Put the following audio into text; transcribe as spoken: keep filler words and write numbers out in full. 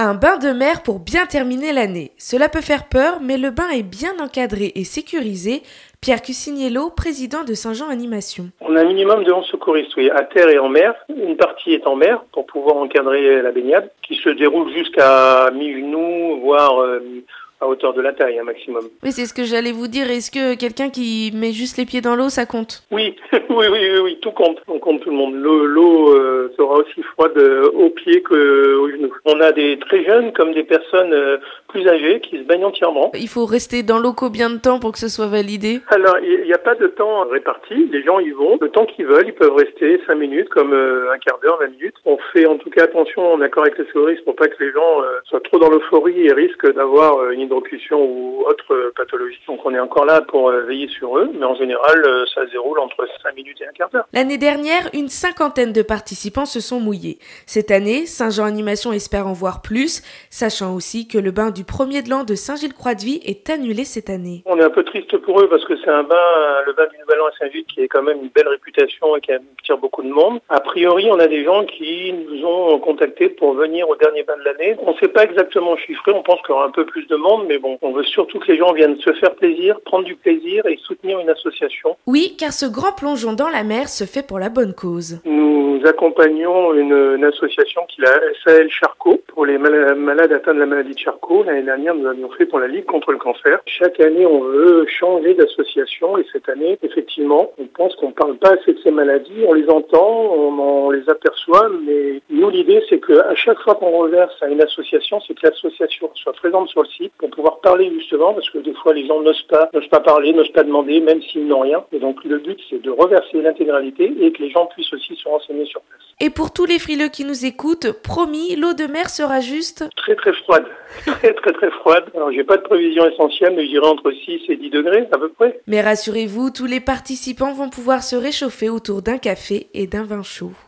Un bain de mer pour bien terminer l'année. Cela peut faire peur, mais le bain est bien encadré et sécurisé. Pierre Cuciniello, président de Saint-Jean Animation. On a un minimum de onze secouristes, oui, à terre et en mer. Une partie est en mer pour pouvoir encadrer la baignade, qui se déroule jusqu'à mi-genou, voire euh, à hauteur de la taille, un maximum. Oui, c'est ce que j'allais vous dire. Est-ce que quelqu'un qui met juste les pieds dans l'eau, ça compte? Oui, oui, oui, oui, oui, tout compte. On compte tout le monde. L'eau, l'eau euh, sera aussi froide euh, aux pieds qu'aux genoux. On a des très jeunes comme des personnes euh, plus âgées qui se baignent entièrement. Il faut rester dans l'eau combien de temps pour que ce soit validé? Alors, il n'y a pas de temps réparti. Les gens y vont. Le temps qu'ils veulent, ils peuvent rester cinq minutes, comme euh, un quart d'heure, vingt minutes. On fait en tout cas attention, en accord avec les secouristes, pour pas que les gens euh, soient trop dans l'euphorie et risquent d'avoir euh, une hydrocution ou autre euh, pathologie. Donc, on est encore là pour euh, veiller sur eux. Mais en général, euh, ça se déroule entre cinq minutes et un quart d'heure. L'année dernière, une cinquantaine de participants se sont mouillés. Cette année, Saint-Jean Animation espère en voir plus, sachant aussi que le bain du premier de l'an de Saint-Gilles-Croix-de-Vie est annulé cette année. On est un peu triste pour eux parce que c'est un bain, le bain du Nouvel An à Saint-Gilles, qui est quand même une belle réputation et qui attire beaucoup de monde. A priori, on a des gens qui nous ont contactés pour venir au dernier bain de l'année. On ne sait pas exactement chiffrer, on pense qu'il y aura un peu plus de monde, mais bon, on veut surtout que les gens viennent se faire plaisir, prendre du plaisir et soutenir une association. Oui, car ce grand plongeon dans la mer se fait pour la bonne cause. Nous accompagnons une, une association qui est la S A L Charcot pour les mal- malades atteints de la maladie de Charcot. L'année dernière, nous avions fait pour la Ligue contre le cancer. Chaque année, on veut changer d'association et cette année, effectivement, on pense qu'on ne parle pas assez de ces maladies. On les entend, on, on les aperçoit, mais nous, l'idée, c'est qu'à chaque fois qu'on reverse à une association, c'est que l'association soit présente sur le site pour pouvoir parler justement, parce que des fois, les gens n'osent pas, n'osent pas parler, n'osent pas demander, même s'ils n'ont rien. Et donc, le but, c'est de reverser l'intégralité et que les gens puissent aussi se renseigner sur place. Et pour tous les frileux qui nous écoutent, promis, l'eau de mer sera juste très très froide, très très très froide. Alors j'ai pas de prévision essentielle, mais je dirais entre six et dix degrés à peu près. Mais rassurez-vous, tous les participants vont pouvoir se réchauffer autour d'un café et d'un vin chaud.